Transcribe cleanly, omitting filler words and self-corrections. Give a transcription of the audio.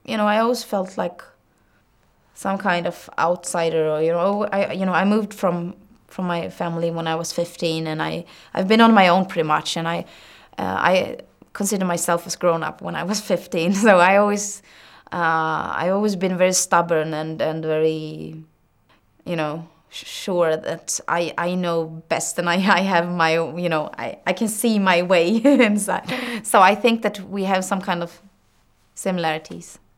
I always felt like some kind of outsider, or I moved from my family when I was 15, and I've been on my own pretty much, and I consider myself as grown up when I was 15. So I always been very stubborn and very, sure that I know best, and I have my, I can see my way inside. So I think that we have some kind of similarities.